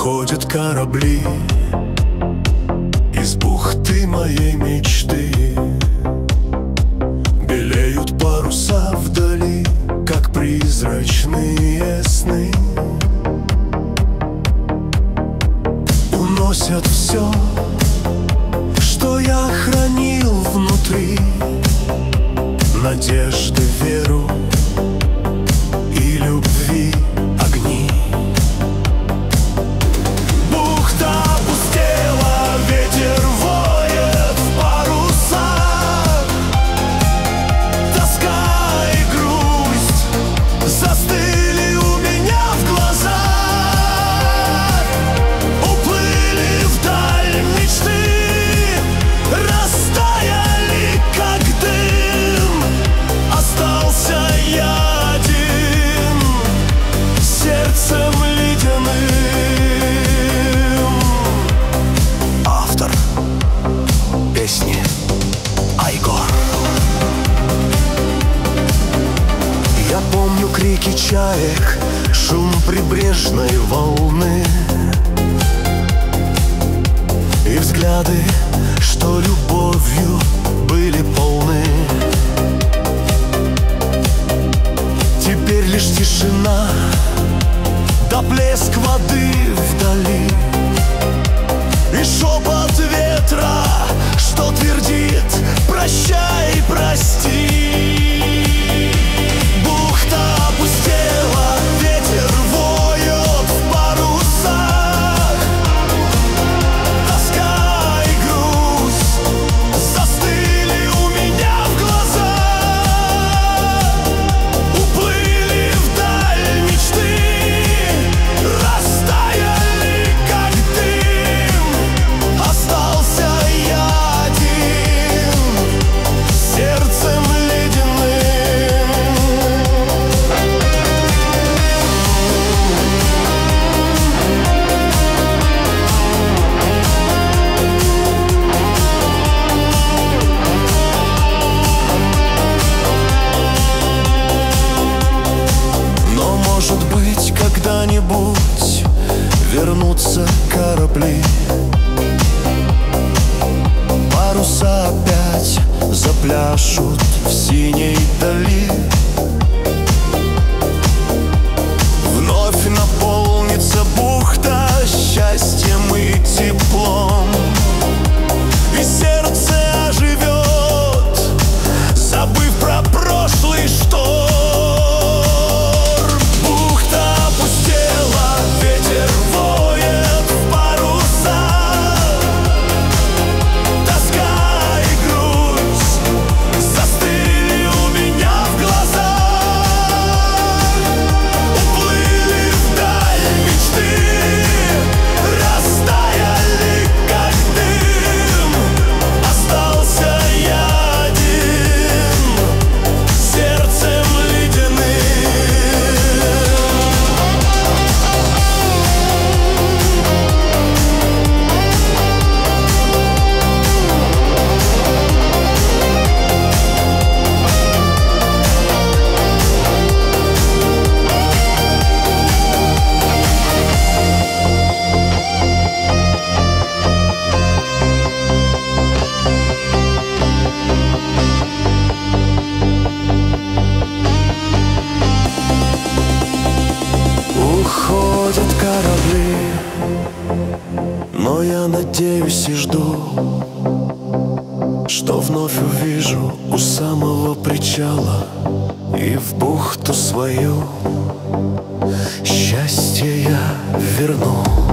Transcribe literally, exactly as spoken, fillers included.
Уходят корабли из бухты моей мечты. Белеют паруса вдали, как призрачные сны. Уносят все, что я хранил внутри: надежды, веру и любви огни. Бухта опустела, ветер воет в парусах. Тоска и грусть застыли у меня в глазах. Уплыли вдаль мечты, растаяли как дым. Остался я один, сердцем ледяным. Автор песни Айго. Я помню крики чаек, шум прибрежной волны и взгляды, что любовью были полны. Теперь лишь тишина, да плеск воды вдали, и шепот ветра, что твердит: прощай, прости. Бухта опустела, ветер воет в парусах. Тоска и грусть застыли у меня в глазах. Уплыли вдаль мечты, растаяли как дым. Остался я один, сердцем ледяным. Но, может быть, когда-нибудь вернутся корабли, паруса опять запляшут в синей дали. Вновь наполнится бухта счастьем и теплом, и сердце оживет, забыв про прошлый шторм. Бухта опустела, ветер воет в парусах. Тоска и грусть застыли у меня в глазах. Уплыли вдаль мечты, растаяли как дым. Остался я один, сердцем ледяным. Уходят корабли, но я надеюсь и жду, что вновь увижу у самого причала и в бухту свою счастье я верну.